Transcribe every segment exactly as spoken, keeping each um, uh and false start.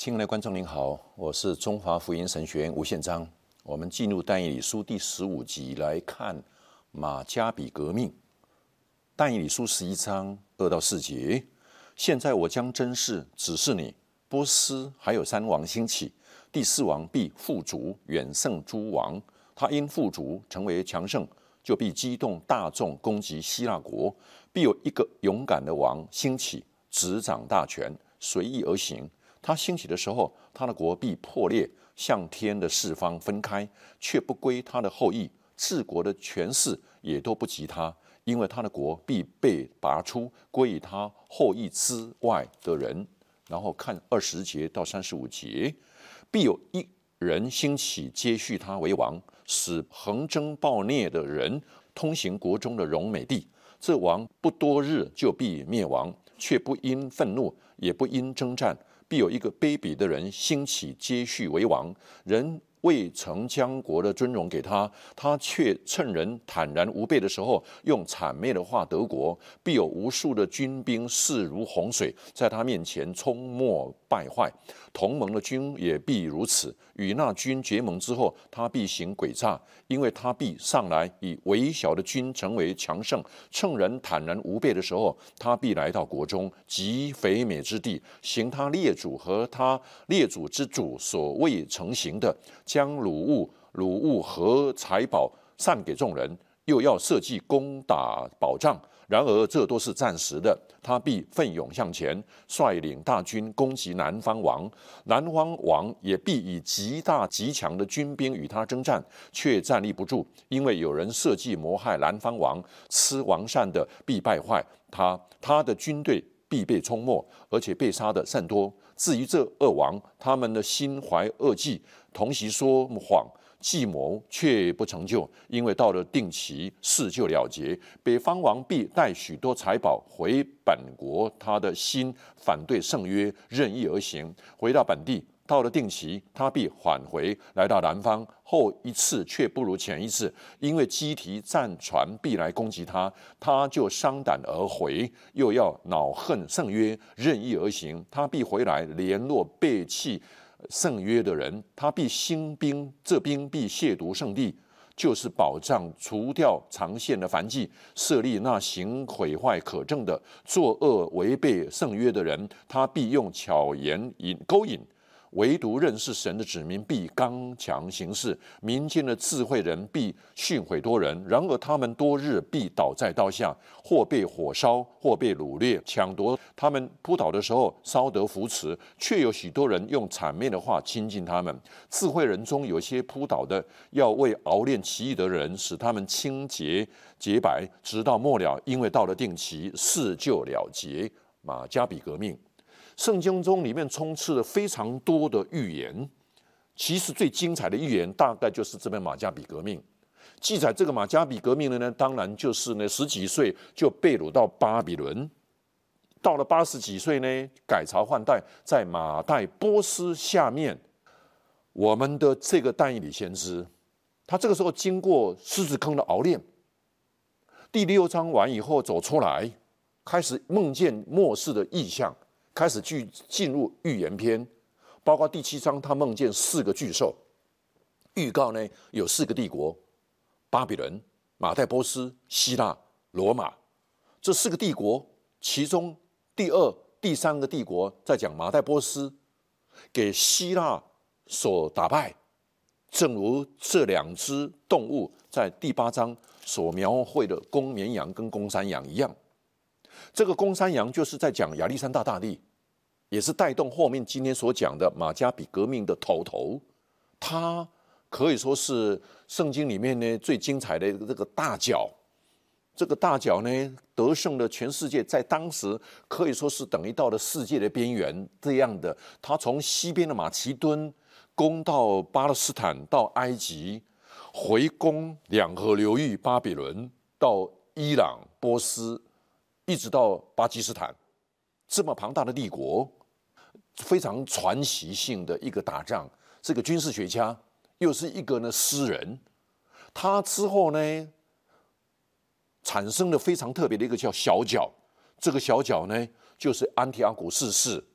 亲爱的观众您好，我是中华福音神学院吴宪章。我们进入但以理书第十五集来看马加比革命。但以理书十一章二到四节，现在我将真事指示你，波斯还有三王兴起，第四王必富足，远胜诸王。他因富足成为强盛，就必激动大众攻击希腊国，必有一个勇敢的王兴起，执掌大权，随意而行。他兴起的时候，他的国必破裂，向天的四方分开，却不归他的后裔，治国的权势也都不及他，因为他的国必被拔出，归于他后裔之外的人。然后看二十节到三十五节，必有一人兴起接续他为王，使横征暴虐的人通行国中的荣美地。这王不多日就必灭亡，却不因愤怒，也不因征战。必有一个卑鄙的人兴起接续为王，人未曾将国的尊荣给他，他却趁人坦然无备的时候，用谄媚的话得国。必有无数的军兵势如洪水，在他面前冲没败坏。同盟的军也必如此，与那军结盟之后，他必行诡诈，因为他必上来以微小的军成为强盛。趁人坦然无备的时候，他必来到国中，极肥美之地，行他列祖和他列祖之主所未成行的，将掳物、掳物和财宝散给众人，又要设计攻打保障。然而这都是暂时的，他必奋勇向前，率领大军攻击南方王。南方王也必以极大极强的军兵与他征战，却站立不住，因为有人设计谋害南方王，吃王膳的必败坏他，他的军队必被冲没，而且被杀的甚多。至于这二王，他们的心怀恶计，同席说谎，计谋却不成就，因为到了定期，事就了结。北方王必带许多财宝回本国，他的心反对圣约，任意而行。回到本地，到了定期，他必返回，来到南方。后一次却不如前一次，因为基提战船必来攻击他，他就伤胆而回，又要恼恨圣约，任意而行。他必回来联络背弃圣约的人，他必兴兵，这兵必亵渎圣地，就是保障除掉长线的燔祭，设立那行毁坏可证的、作恶违背圣约的人，他必用巧言引勾引。唯独认识神的子民必刚强行事，民间的智慧人必训诲多人。然而他们多日必倒在刀下，或被火烧，或被掳掠抢夺。他们扑倒的时候，稍得扶持，却有许多人用谄媚的话亲近他们。智慧人中有些扑倒的，要为熬炼其意的人，使他们清洁洁白，直到末了，因为到了定期，事就了结。马加比革命。圣经中里面充斥了非常多的预言，其实最精彩的预言大概就是这本马加比革命。记载这个马加比革命的呢，当然就是呢十几岁就被掳到巴比伦，到了八十几岁呢改朝换代，在马代波斯下面，我们的这个但以理先知，他这个时候经过狮子坑的熬炼，第六章完以后走出来，开始梦见末世的异象。开始去进入预言篇，包括第七章，他梦见四个巨兽，预告呢有四个帝国：巴比伦、马代波斯、希腊、罗马。这四个帝国，其中第二、第三个帝国在讲马代波斯给希腊所打败，正如这两只动物在第八章所描绘的公绵羊跟公山羊一样。这个公山羊就是在讲亚历山大大帝，也是带动后面今天所讲的马加比革命的头头。他可以说是圣经里面呢最精彩的这个大角。这个大角呢得胜了全世界，在当时可以说是等于到了世界的边缘这样的。他从西边的马其顿攻到巴勒斯坦，到埃及，回攻两河流域巴比伦，到伊朗、波斯，一直到巴基斯坦，这么庞大的帝国，非常传奇性的一个打仗。这个军事学家又是一个呢诗人，他之后呢产生了非常特别的一个叫小角。这个小角呢，就是安提阿古四世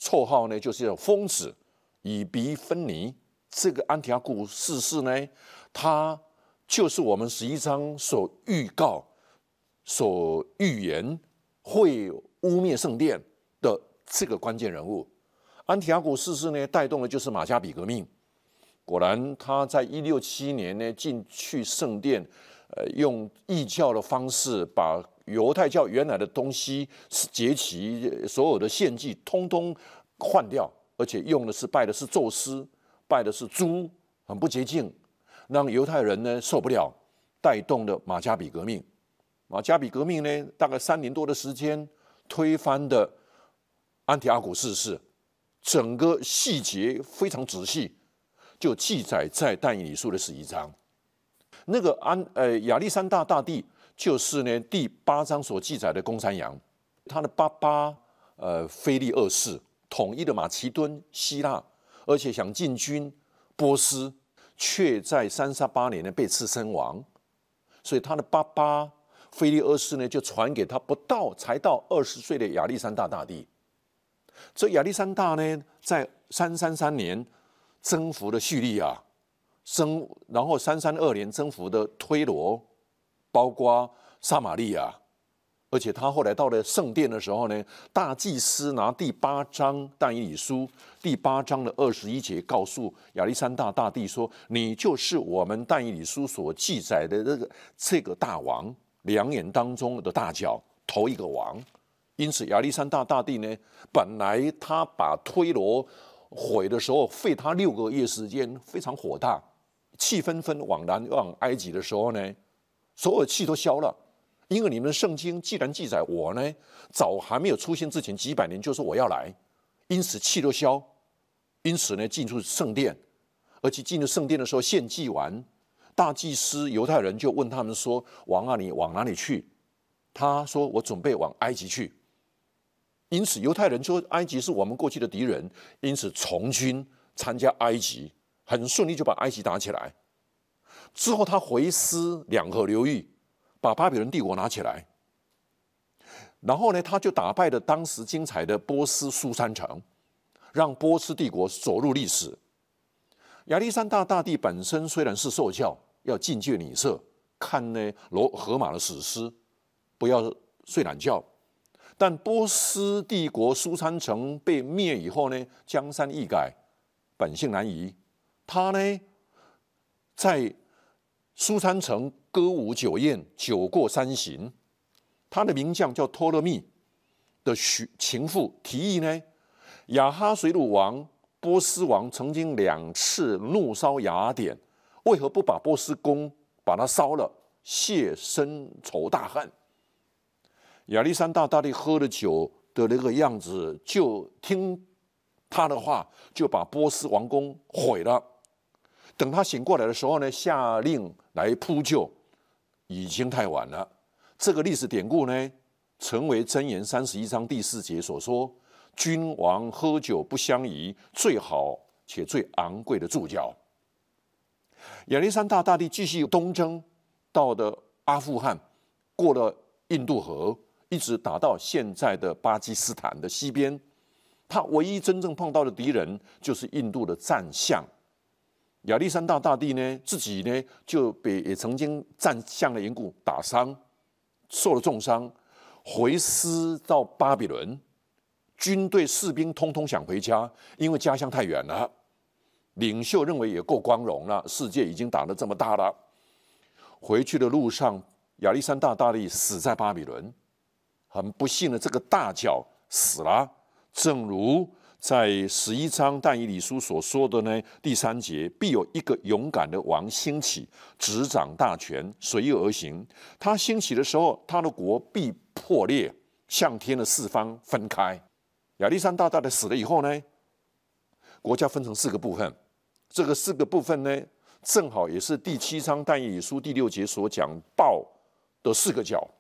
绰号呢就是叫疯子，以鼻分尼。这个安提阿古四世呢，他就是我们十一章所预告、所预言会污蔑圣殿的这个关键人物。安提阿古四世呢，带动的就是马加比革命。果然，他在一六七年呢进去圣殿，呃，用异教的方式把犹太教原来的东西节期所有的献祭通通换掉，而且用的是拜的是宙斯，拜的是猪，很不洁净，让犹太人呢受不了，带动了马加比革命。马加比革命呢，大概三年多的时间，推翻的安提阿古四世，整个细节非常仔细，就记载在但以理书的十一章。那个安呃亚历山大大帝就是呢第八章所记载的公山羊，他的爸爸呃腓力二世统一了马其顿、希腊，而且想进军波斯，却在三三八年呢被刺身亡。所以他的爸爸腓力二世呢就传给他不到才到二十岁的亚历山大大帝。这亚历山大呢在三三三年征服了叙利亚。征，然后三三二年征服的推罗，包括撒玛利亚，而且他后来到了圣殿的时候呢，大祭司拿第八章但以理书第八章的二十一节告诉亚历山大大帝说：“你就是我们但以理书所记载的这个这个大王，两眼当中的大角，头一个王。”因此，亚历山大大帝呢，本来他把推罗毁的时候，费他六个月时间，非常火大。气纷纷往南往埃及的时候呢，所有的气都消了，因为你们的圣经既然记载我呢，早还没有出现之前几百年就说我要来，因此气都消，因此呢进入圣殿，而且进入圣殿的时候献祭完，大祭司犹太人就问他们说：“王啊，你往哪里去？”他说：“我准备往埃及去。”因此犹太人说埃及是我们过去的敌人，因此从军参加埃及。很顺利就把埃及打起来，之后他回师两河流域，把巴比伦帝国拿起来，然后呢，他就打败了当时精彩的波斯苏珊城，让波斯帝国走入历史。亚历山大大帝本身虽然是受教，要禁戒女色，看呢罗荷马的史诗，不要睡懒觉，但波斯帝国苏珊城被灭以后呢，江山易改，本性难移。他呢，在苏珊城歌舞酒宴，酒过三巡。他的名将叫托勒密的情妇提议呢，亚哈随鲁王、波斯王曾经两次怒烧雅典，为何不把波斯宫把它烧了，泄深仇大恨？亚历山大大帝喝了酒的那个样子，就听他的话，就把波斯王宫毁了。等他醒过来的时候呢，下令来扑救，已经太晚了。这个历史典故呢，成为箴言三十一章第四节所说：“君王喝酒不相宜，最好且最昂贵的助教。”亚历山大大帝继续东征，到了阿富汗，过了印度河，一直打到现在的巴基斯坦的西边。他唯一真正碰到的敌人就是印度的战象。亚历山大大帝呢，自己呢就被也曾经战象的缘故打伤，受了重伤，回师到巴比伦，军队士兵通通想回家，因为家乡太远了。领袖认为也够光荣了，世界已经打得这么大了。回去的路上，亚历山大大帝死在巴比伦，很不幸的，这个大角死了，正如在十一章但以理书所说的呢，第三节，必有一个勇敢的王兴起，执掌大权，随意而行。他兴起的时候，他的国必破裂，向天的四方分开。亚历山大大帝死了以后呢，国家分成四个部分，这个四个部分呢，正好也是第七章但以理书第六节所讲豹的四个角。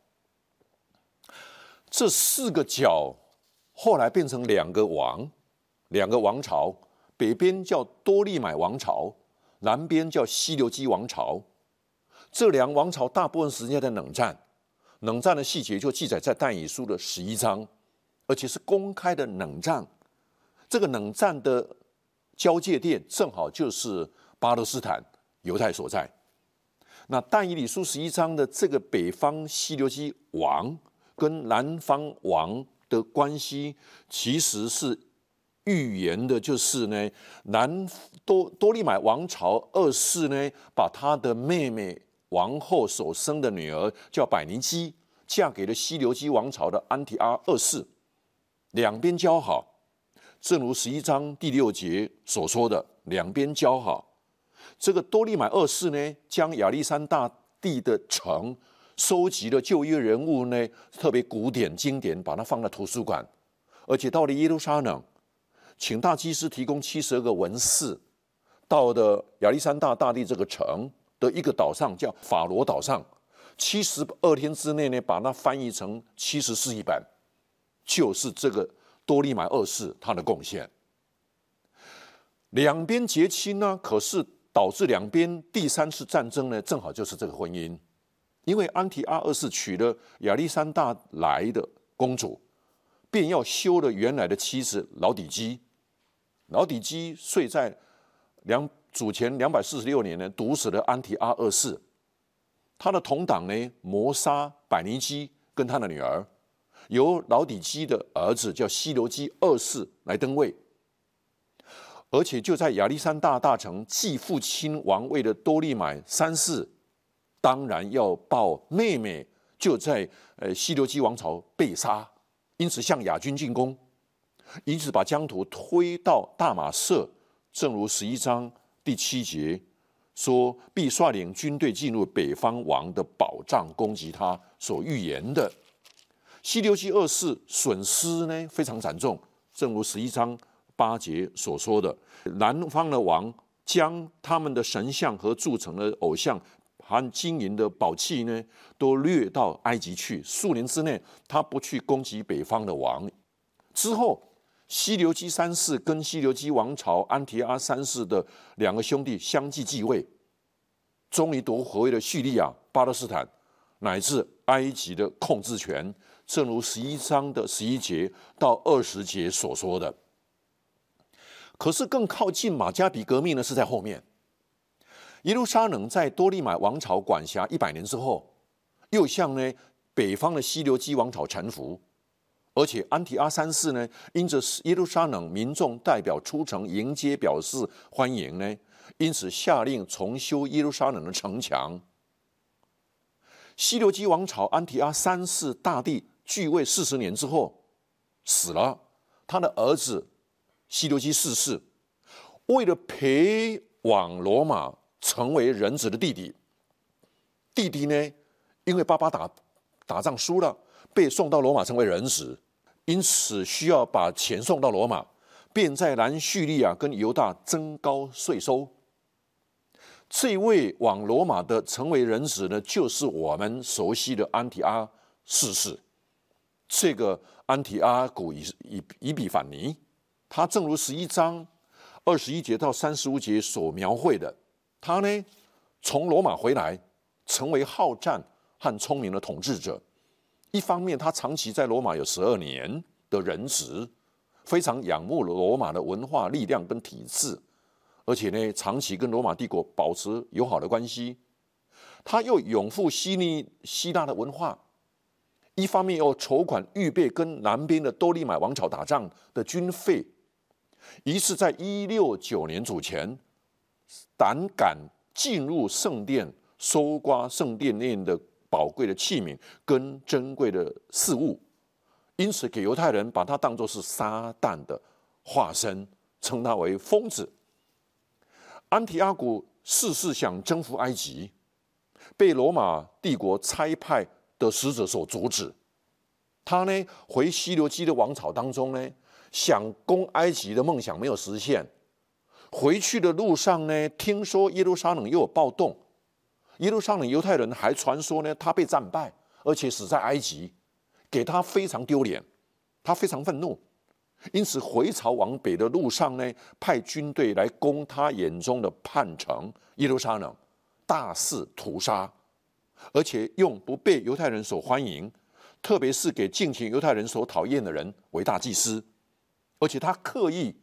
这四个角后来变成两个王。两个王朝，北边叫多利买王朝，南边叫西流基王朝。这两个王朝大部分时间在冷战，冷战的细节就记载在但以理书的十一章，而且是公开的冷战。 这个冷战的交界点正好就是巴勒斯坦犹太所在。那但以理书十一章的这个北方西流基王跟南方王的关系，其实是预言的，就是呢，南多多利买王朝二世呢，把他的妹妹王后所生的女儿叫百尼基，嫁给了西流基王朝的安提阿二世，两边交好。正如十一章第六节所说的，两边交好。这个多利买二世呢，将亚历山大帝的城收集了旧约人物呢，特别古典经典，把它放在图书馆，而且到了耶路撒冷，请大祭司提供七十二个文士，到了亚历山大大帝这个城的一个岛上，叫法罗岛上，七十二天之内呢，把它翻译成七十四译本，就是这个多利买二世他的贡献。两边结亲呢，可是导致两边第三次战争呢，正好就是这个婚姻，因为安提阿二世娶了亚历山大来的公主，便要休了原来的妻子老底基。老底基遂在两主前两百四十六年呢，毒死了安提阿二世。他的同党呢，谋杀百尼基跟他的女儿，由老底基的儿子叫西流基二世来登位。而且就在亚历山大大城继父亲王位的多利买三世，当然要报妹妹就在呃西流基王朝被杀，因此向亚军进攻，因此把疆土推到大马色。正如十一章第七节说，必率领军队进入北方王的保障，攻击他所预言的。西流基二世损失呢非常惨重，正如十一章八节所说的，南方的王将他们的神像和铸成的偶像和金银的宝器呢，都掠到埃及去。数年之内，他不去攻击北方的王。之后，西流基三世跟西流基王朝安提阿三世的两个兄弟相继继位，终于夺回了叙利亚、巴勒斯坦乃至埃及的控制权。正如十一章的十一节到二十节所说的。可是更靠近马加比革命呢，是在后面。耶路撒冷在多利买王朝管辖一百年之后，又向呢北方的西流基王朝臣服，而且安提阿三世呢，因着耶路撒冷民众代表出城迎接表示欢迎呢，因此下令重修耶路撒冷的城墙。西流基王朝安提阿三世大帝继位四十年之后死了，他的儿子西流基四世为了陪往罗马成为人子的弟弟，弟弟呢因为爸爸打打仗输了，被送到罗马成为人子，因此需要把钱送到罗马，便在南叙利亚跟犹大增高税收。这位往罗马的成为人子呢，就是我们熟悉的安提阿四世。这个安提阿古以以以比反尼，他正如十一章二十一节到三十五节所描绘的，他呢从罗马回来，成为好战和聪明的统治者。一方面，他长期在罗马有十二年的任职，非常仰慕罗马的文化力量跟体制，而且呢，长期跟罗马帝国保持友好的关系。他又拥护希利希腊的文化，一方面又筹款预备跟南边的多利买王朝打仗的军费。于是，在一六九年主前，胆敢进入圣殿，搜刮圣殿内的宝贵的器皿跟珍贵的事物，因此给犹太人把他当作是撒旦的化身，称他为疯子。安提阿古四世想征服埃及，被罗马帝国差派的使者所阻止。他呢回西流基的王朝当中呢，想攻埃及的梦想没有实现。回去的路上呢，听说耶路撒冷又有暴动，耶路撒冷犹太人还传说呢，他被战败，而且死在埃及，给他非常丢脸，他非常愤怒，因此回朝往北的路上呢，派军队来攻他眼中的叛城耶路撒冷，大肆屠杀，而且用不被犹太人所欢迎，特别是给敬虔犹太人所讨厌的人为大祭司，而且他刻意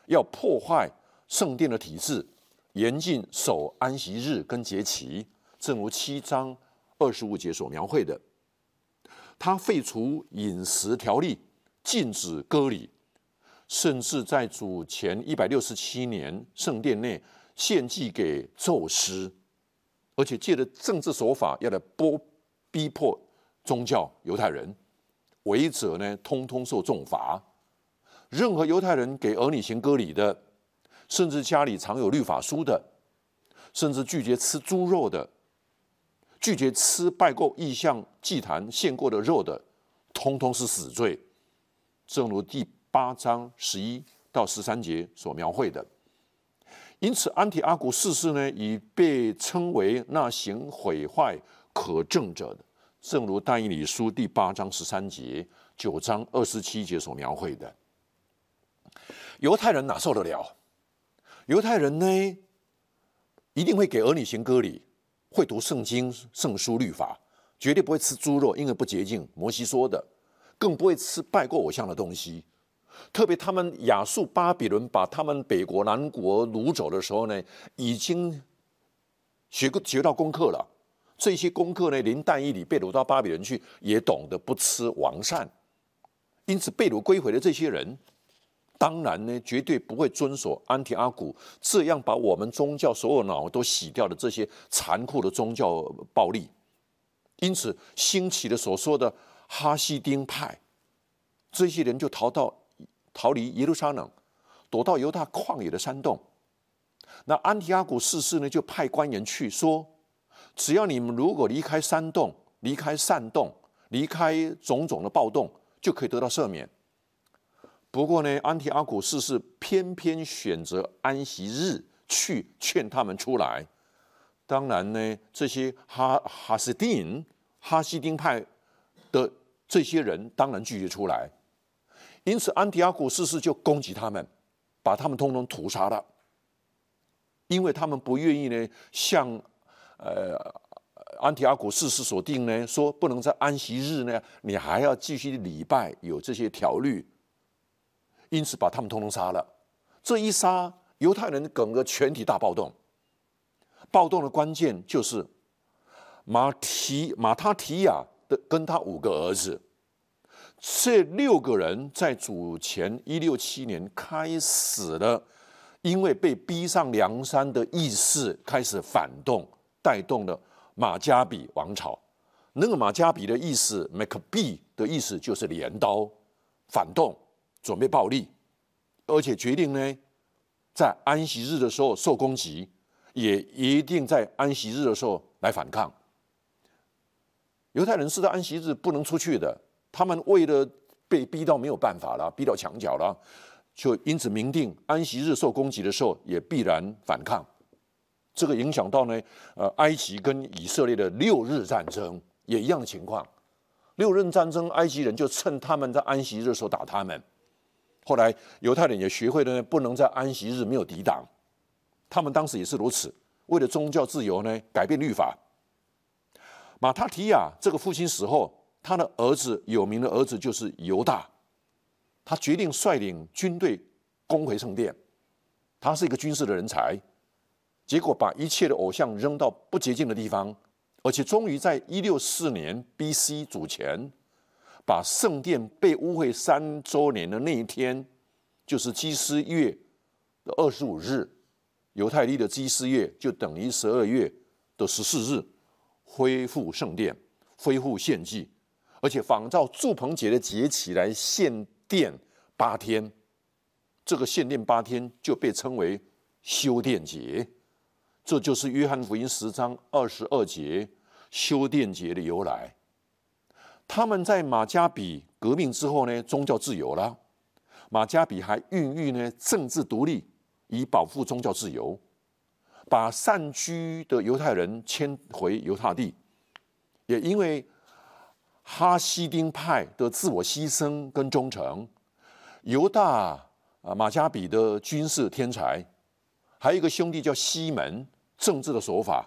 要破坏圣殿的体制，严禁守安息日跟节期，正如七章二十五节所描绘的。他废除饮食条例，禁止割礼，甚至在主前一百六十七年圣殿内献祭给宙斯，而且借着政治手法要来剥逼迫宗教犹太人，违者呢通通受重罚。任何犹太人给儿女行割礼的，甚至家里藏有律法书的，甚至拒绝吃猪肉的，拒绝吃拜过异象祭坛献过的肉的，通通是死罪。正如第八章十一到十三节所描绘的。因此，安提阿古四世呢，已被称为那行毁坏可憎者的，正如但以理书第八章十三节、九章二十七节所描绘的。犹太人哪受得了？犹太人呢，一定会给儿女行割礼，会读圣经、圣书、律法，绝对不会吃猪肉，因为不洁净，摩西说的，更不会吃拜过偶像的东西。特别他们亚述巴比伦把他们北国南国掳走的时候呢，已经学学到功课了。这些功课呢，连但以理被掳到巴比伦去，也懂得不吃王膳。因此，被掳归回的这些人，当然呢，绝对不会遵守安提阿古这样把我们宗教所有脑都洗掉的这些残酷的宗教暴力。因此，兴起的所说的哈西丁派，这些人就逃到逃离耶路撒冷，躲到犹大旷野的山洞。那安提阿古四世呢，就派官员去说，只要你们如果离开山洞、离开煽动、离开种种的暴动，就可以得到赦免。不过呢，安提阿古四世偏偏选择安息日去劝他们出来。当然呢，这些哈哈斯丁、哈西丁派的这些人当然拒绝出来。因此，安提阿古四世就攻击他们，把他们通通屠杀了。因为他们不愿意呢，像呃安提阿古四世所定呢，说不能在安息日呢，你还要继续礼拜，有这些条律。因此，把他们通通杀了。这一杀，犹太人整个全体大暴动。暴动的关键就是马提马他提亚的跟他五个儿子。这六个人在主前一六七年开始了，因为被逼上梁山的意识开始反动，带动了马加比王朝。那个马加比的意思 ，Maccabi 的意思就是镰刀，反动，准备暴力，而且决定呢，在安息日的时候受攻击，也一定在安息日的时候来反抗。犹太人是在安息日不能出去的。他们为了被逼到没有办法了，逼到墙角了，就因此明定安息日受攻击的时候也必然反抗。这个影响到呢，呃，埃及跟以色列的六日战争也一样的情况。六日战争，埃及人就趁他们在安息日的时候打他们。后来犹太人也学会了呢，不能在安息日没有抵挡。他们当时也是如此，为了宗教自由呢，改变律法。马他提亚这个父亲死后，他的儿子有名的儿子就是犹大，他决定率领军队攻回圣殿。他是一个军事的人才，结果把一切的偶像扔到不洁净的地方，而且终于在一六四年 B C 主前，把圣殿被污秽三周年的那一天，就是基斯月的二十五日，犹太历的基斯月就等于十二月的十四日，恢复圣殿，恢复献祭。而且仿照住棚节的节期来献殿八天，这个献殿八天就被称为修殿节，这就是约翰福音十章二十二节修殿节的由来。他们在马加比革命之后呢，宗教自由了。马加比还孕育呢政治独立，以保护宗教自由，把散居的犹太人迁回犹大地，也因为哈西丁派的自我牺牲跟忠诚，犹大啊马加比的军事天才，还有一个兄弟叫西门，政治的手法，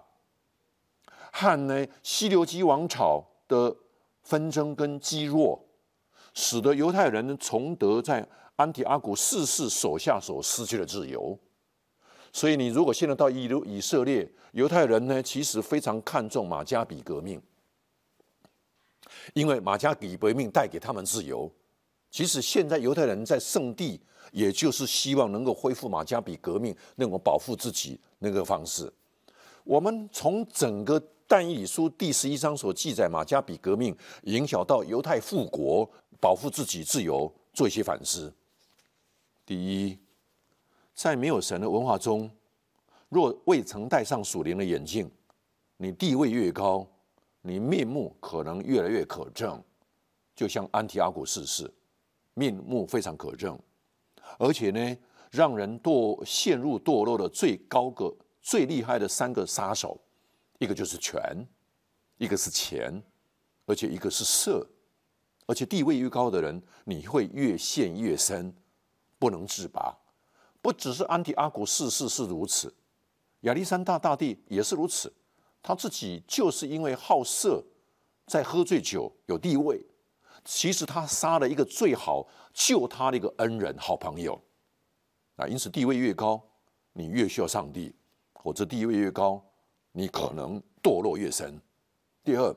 和呢西流基王朝的纷争跟积弱， 使得犹太人重得在安提阿古四世手下所失去的自由。所以你如果现在到以以色列，犹太人呢其实非常看重马加比革命，因为马加比革命带给他们自由。其实现在犹太人在圣地，也就是希望能够恢复马加比革命那种保护自己那个方式。我们从整个但以理书第十一章所记载马加比革命影响到犹太复国、保护自己自由，做一些反思。第一，在没有神的文化中，若未曾戴上属灵的眼镜，你地位越高，你面目可能越来越可憎，就像安提阿古四世，面目非常可憎，而且呢，让人堕陷入堕落的最高个、最厉害的三个杀手，一个就是权，一个是钱，而且一个是色，而且地位越高的人，你会越陷越深，不能自拔。不只是安提阿古四世是如此，亚历山大大帝也是如此。他自己就是因为好色，在喝醉酒有地位，其实他杀了一个最好救他的一个恩人好朋友。啊，因此地位越高，你越需要上帝，或者地位越高，你可能堕落越深。第二，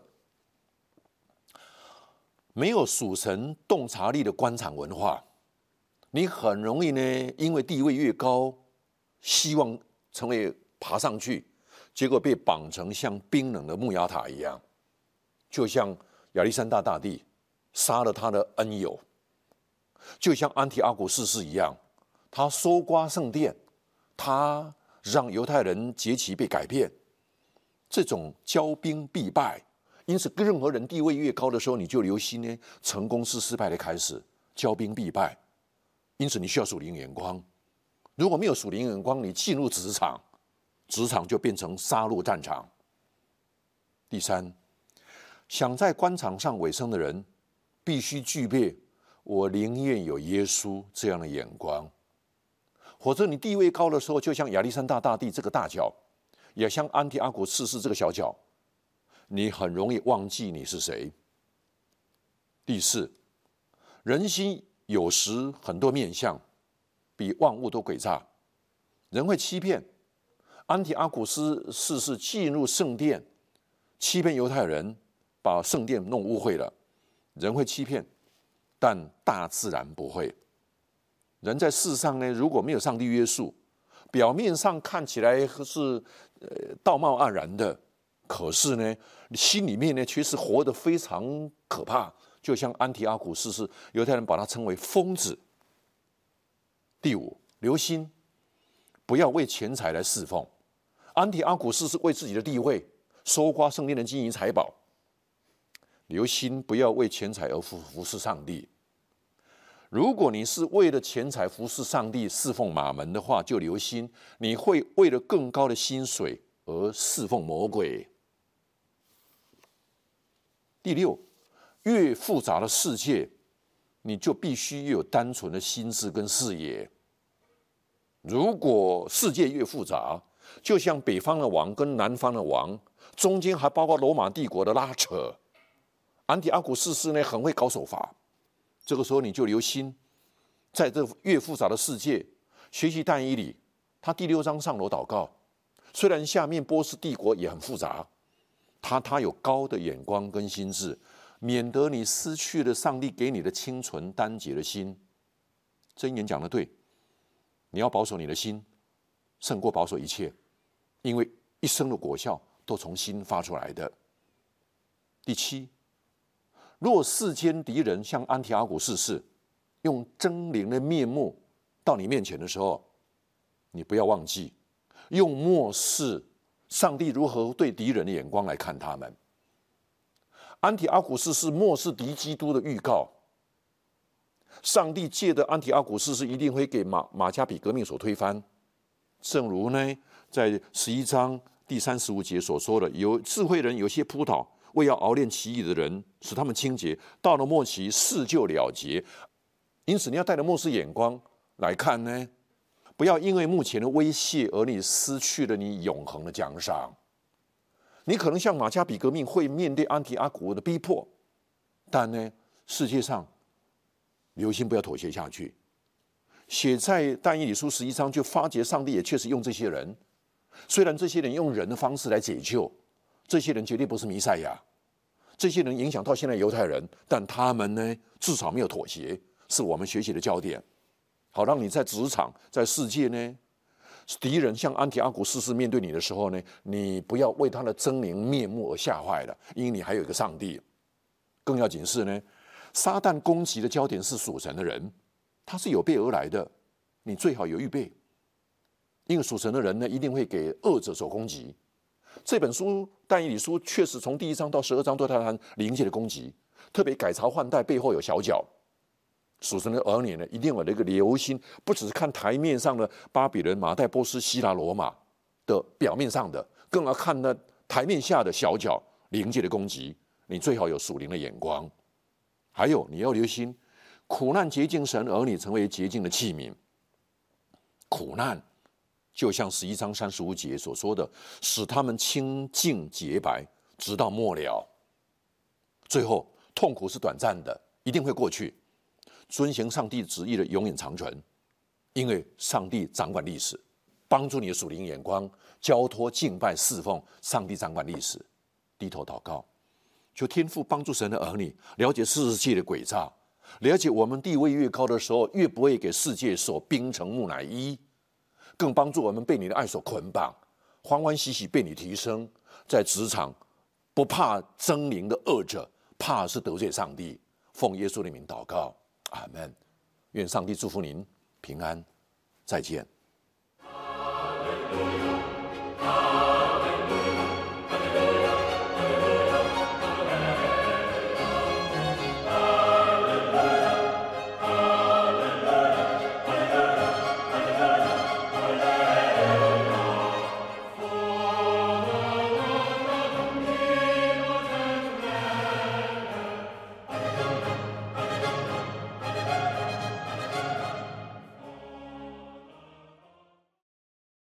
没有属神洞察力的官场文化，你很容易呢，因为地位越高，希望成为爬上去，结果被绑成像冰冷的木雅塔一样，就像亚历山大大帝杀了他的恩友，就像安提阿古四世一样，他搜刮圣殿，他让犹太人节期被改变，这种骄兵必败。因此，任何人地位越高的时候，你就留心呢，成功是失败的开始，骄兵必败。因此，你需要属灵眼光。如果没有属灵眼光，你进入职场，职场就变成杀戮战场。第三，想在官场上委身的人，必须具备我宁愿有耶稣这样的眼光。否则，你地位高的时候，就像亚历山大大帝这个大角，也像安提阿古四世这个小角，你很容易忘记你是谁。第四，人心有时很多面相，比万物都诡诈，人会欺骗。安提阿古斯四世进入圣殿，欺骗犹太人，把圣殿弄污秽了。人会欺骗，但大自然不会。人在世上呢，如果没有上帝约束，表面上看起来是呃道貌岸然的，可是呢，心里面呢却是活得非常可怕。就像安提阿古四世，犹太人把他称为疯子。第五，留心，不要为钱财来侍奉。安提阿古四世为自己的地位，搜刮圣殿的金银财宝。留心，不要为钱财而服服侍上帝。如果你是为了钱财服侍上帝、侍奉马门的话，就留心，你会为了更高的薪水而侍奉魔鬼。第六，越复杂的世界，你就必须有单纯的心智跟视野。如果世界越复杂，就像北方的王跟南方的王，中间还包括罗马帝国的拉扯。安提阿古四世呢，很会搞手法。这个时候你就留心，在这越复杂的世界，学习但以理，他第六章上楼祷告。虽然下面波斯帝国也很复杂，他他有高的眼光跟心智，免得你失去了上帝给你的清纯单洁的心。箴言讲得对，你要保守你的心，胜过保守一切，因为一生的果效都从心发出来的。第七，若世间敌人像安提阿古四世用狰狞的面目到你面前的时候，你不要忘记用漠视上帝如何对敌人的眼光来看他们。安提阿古四世漠视敌基督的预告，上帝借的安提阿古四世一定会给马马加比革命所推翻。正如呢，在十一章第三十五节所说的，有智慧人有些扑倒，为要熬炼其意的人，使他们清洁，到了末期，事就了结。因此，你要带着末世眼光来看呢，不要因为目前的威胁而你失去了你永恒的奖赏。你可能像马加比革命会面对安提阿古的逼迫，但呢，世界上留心不要妥协下去。写在但以理书十一章，就发觉上帝也确实用这些人，虽然这些人用人的方式来解救，这些人绝对不是弥赛亚，这些人影响到现在犹太人，但他们呢，至少没有妥协，是我们学习的焦点。好，让你在职场、在世界呢，敌人像安提阿古四世面对你的时候呢，你不要为他的狰狞面目而吓坏了，因为你还有一个上帝。更要紧是呢，撒旦攻击的焦点是属神的人，他是有备而来的，你最好有预备，因为属神的人呢，一定会给恶者所攻击。这本书但以理书确实从第一章到十二章都在谈灵界的攻击，特别改朝换代背后有小角。属神的儿女呢，一定有那个留心，不只是看台面上的巴比伦、马代波斯、希腊、罗马的表面上的，更要看那台面下的小角灵界的攻击。你最好有属灵的眼光。还有你要留心，苦难洁净神儿女成为洁净的器皿。苦难就像十一章三十五节所说的，使他们清净洁白，直到末了。最后，痛苦是短暂的，一定会过去。遵行上帝旨意的永远长存，因为上帝掌管历史，帮助你的属灵眼光，交托敬拜侍奉上帝掌管历史。低头祷告，求天父帮助神的儿女了解世界的诡诈，了解我们地位越高的时候，越不会给世界所冰成木乃伊，更帮助我们被你的爱所捆绑，欢欢喜喜被你提升，在职场不怕狰狞的恶者，怕是得罪上帝。奉耶稣的名祷告，阿们。愿上帝祝福您平安，再见。